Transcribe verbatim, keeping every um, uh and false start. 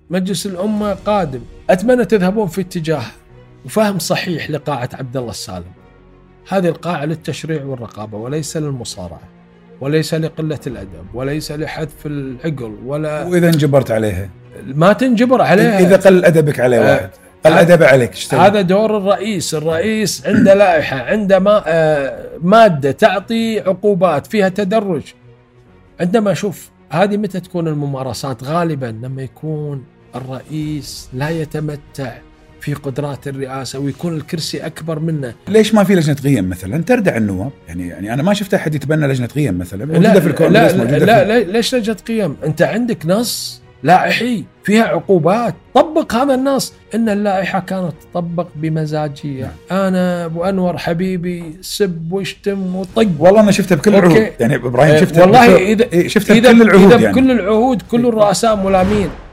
مجلس الأمة قادم، أتمنى تذهبون في اتجاه وفهم صحيح لقاعة عبد الله السالم. هذه القاعة للتشريع والرقابة وليس للمصارعة، وليس لقلة الأدب، وليس لحذف العقل ولا. وإذا انجبرت عليها ما تنجبر عليها. إذا قل أدبك عليه واحد آه قل أدب عليك اشتغل. هذا دور الرئيس. الرئيس عنده لائحة، عنده ما آه مادة تعطي عقوبات فيها تدرج. عندما أشوف هذه متى تكون الممارسات؟ غالبا لما يكون الرئيس لا يتمتع في قدرات الرئاسة ويكون الكرسي أكبر منه. ليش ما في لجنة قيم مثلا تردع النواب؟ يعني يعني أنا ما شفت أحد يتبنى لجنة قيم مثلا. لا في لا, لا, لا, لا ليش لجنة قيم؟ أنت عندك نص لائحي فيها عقوبات، طبق هذا النص. إن اللائحة كانت تطبق بمزاجية. أنا أبو أنور حبيبي سب واشتم وطق. والله أنا شفتها بكل العهود يعني إبراهيم، شفتها والله إذا شفتها إذا بكل العهود إذا يعني. بكل العهود كل الرؤساء ملامين.